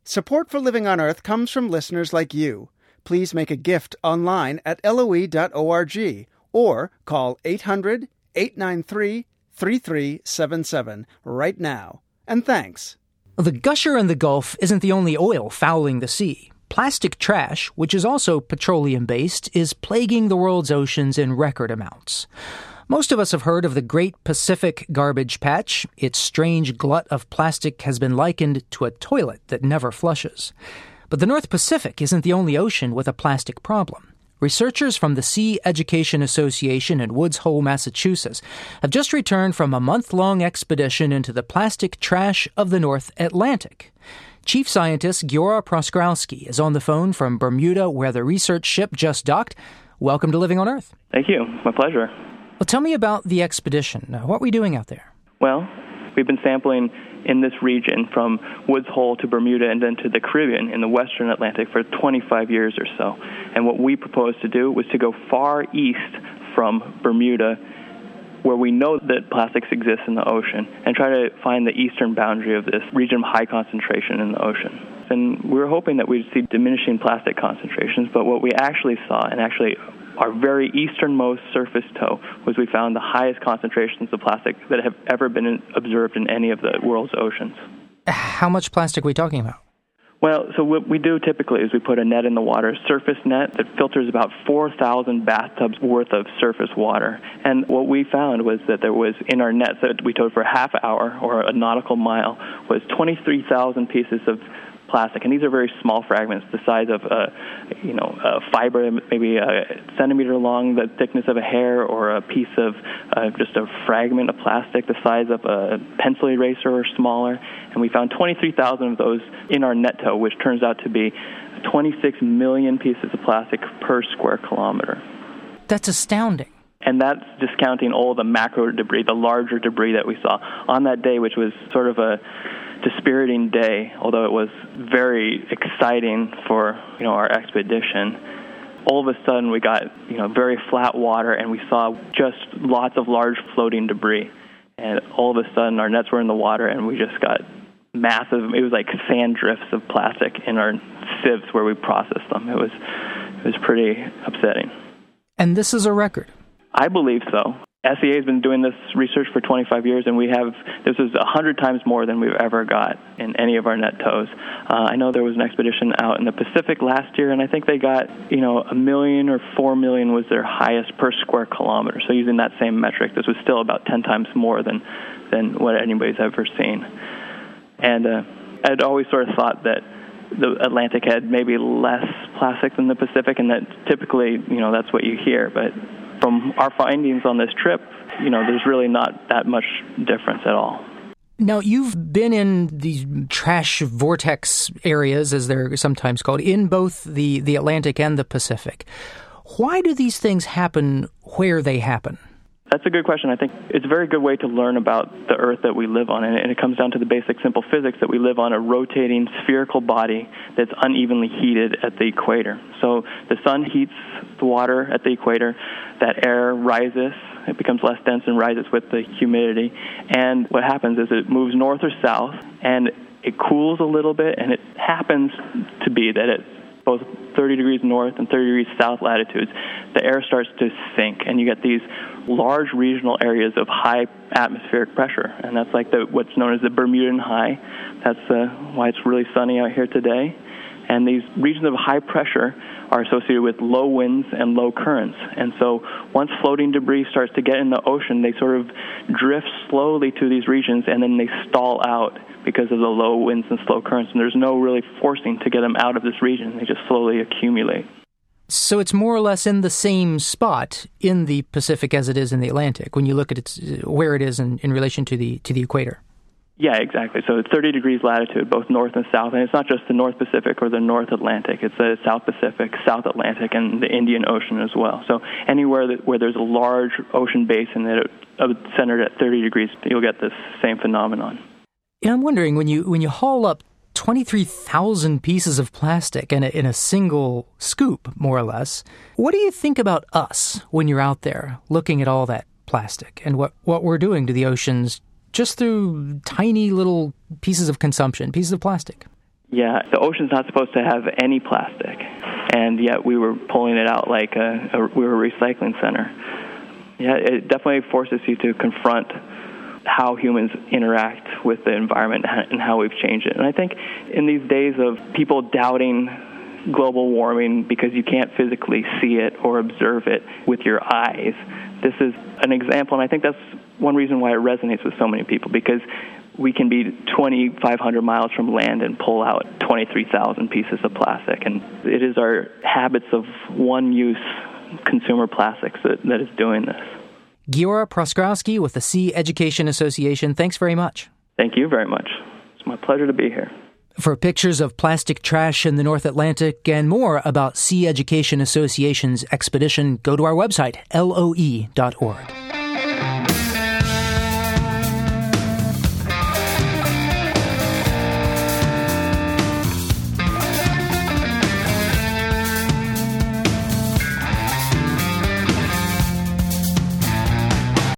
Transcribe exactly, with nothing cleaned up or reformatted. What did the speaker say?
Support for Living on Earth comes from listeners like you. Please make a gift online at L O E dot org or call eight hundred, eight nine three, three three seven seven right now. And thanks. The gusher in the Gulf isn't the only oil fouling the sea. Plastic trash, which is also petroleum-based, is plaguing the world's oceans in record amounts. Most of us have heard of the Great Pacific Garbage Patch. Its strange glut of plastic has been likened to a toilet that never flushes. But the North Pacific isn't the only ocean with a plastic problem. Researchers from the Sea Education Association in Woods Hole, Massachusetts, have just returned from a month-long expedition into the plastic trash of the North Atlantic. Chief Scientist Giora Proskrowski is on the phone from Bermuda, where the research ship just docked. Welcome to Living on Earth. Thank you. My pleasure. Well, tell me about the expedition. What were you doing out there? Well, we've been sampling in this region from Woods Hole to Bermuda and then to the Caribbean in the western Atlantic for twenty-five years or so. And what we proposed to do was to go far east from Bermuda, where we know that plastics exist in the ocean, and try to find the eastern boundary of this region of high concentration in the ocean. And we were hoping that we'd see diminishing plastic concentrations, but what we actually saw, and actually our very easternmost surface toe, was we found the highest concentrations of plastic that have ever been observed in any of the world's oceans. How much plastic are we talking about? Well, so what we do typically is we put a net in the water, a surface net that filters about four thousand bathtubs worth of surface water. And what we found was that there was, in our net that we towed for a half hour or a nautical mile, was twenty-three thousand pieces of plastic, and these are very small fragments, the size of a, you know, a fiber, maybe a centimeter long, the thickness of a hair, or a piece of uh, just a fragment of plastic the size of a pencil eraser or smaller. And we found twenty-three thousand of those in our net toe, which turns out to be twenty-six million pieces of plastic per square kilometer. That's astounding. And that's discounting all the macro debris, the larger debris that we saw on that day, which was sort of a dispiriting day, although it was very exciting for, you know, our expedition. All of a sudden we got, you know, very flat water, and we saw just lots of large floating debris. And all of a sudden our nets were in the water, and we just got massive, it was like sand drifts of plastic in our sieves where we processed them. It was, it was pretty upsetting. And this is a record? I believe so. S E A has been doing this research for twenty-five years, and we have, this is one hundred times more than we've ever got in any of our net tows. Uh, I know there was an expedition out in the Pacific last year, and I think they got, you know, a million or four million was their highest per square kilometer. So using that same metric, this was still about ten times more than, than what anybody's ever seen. And uh, I'd always sort of thought that the Atlantic had maybe less plastic than the Pacific, and that typically, you know, that's what you hear. But from our findings on this trip, you know, there's really not that much difference at all. Now, you've been in these trash vortex areas, as they're sometimes called, in both the, the Atlantic and the Pacific. Why do these things happen where they happen? That's a good question. I think it's a very good way to learn about the Earth that we live on, and it comes down to the basic simple physics that we live on a rotating spherical body that's unevenly heated at the equator. So the sun heats the water at the equator, that air rises, it becomes less dense and rises with the humidity, and what happens is it moves north or south, and it cools a little bit, and it happens to be that at both thirty degrees north and thirty degrees south latitudes, the air starts to sink, and you get these large regional areas of high atmospheric pressure, and that's like the, what's known as the Bermudan High. That's uh, why it's really sunny out here today. And these regions of high pressure are associated with low winds and low currents. And so once floating debris starts to get in the ocean, they sort of drift slowly to these regions, and then they stall out because of the low winds and slow currents. And there's no really forcing to get them out of this region. They just slowly accumulate. So it's more or less in the same spot in the Pacific as it is in the Atlantic when you look at its, where it is in, in relation to the to the equator. Yeah, exactly. So it's thirty degrees latitude, both north and south. And it's not just the North Pacific or the North Atlantic. It's the South Pacific, South Atlantic, and the Indian Ocean as well. So anywhere that, where there's a large ocean basin that it, uh, centered at thirty degrees, you'll get this same phenomenon. And I'm wondering, when you when you haul up twenty-three thousand pieces of plastic in a, in a single scoop, more or less, what do you think about us when you're out there looking at all that plastic and what, what we're doing to the oceans just through tiny little pieces of consumption, pieces of plastic? Yeah, the ocean's not supposed to have any plastic, and yet we were pulling it out like a, a we were a recycling center. Yeah, it definitely forces you to confront how humans interact with the environment and how we've changed it. And I think in these days of people doubting global warming because you can't physically see it or observe it with your eyes, this is an example, and I think that's one reason why it resonates with so many people, because we can be twenty-five hundred miles from land and pull out twenty-three thousand pieces of plastic. And it is our habits of one-use consumer plastics that, that is doing this. Giora Proskrowski with the Sea Education Association, thanks very much. Thank you very much. It's my pleasure to be here. For pictures of plastic trash in the North Atlantic and more about Sea Education Association's expedition, go to our website, L O E dot org.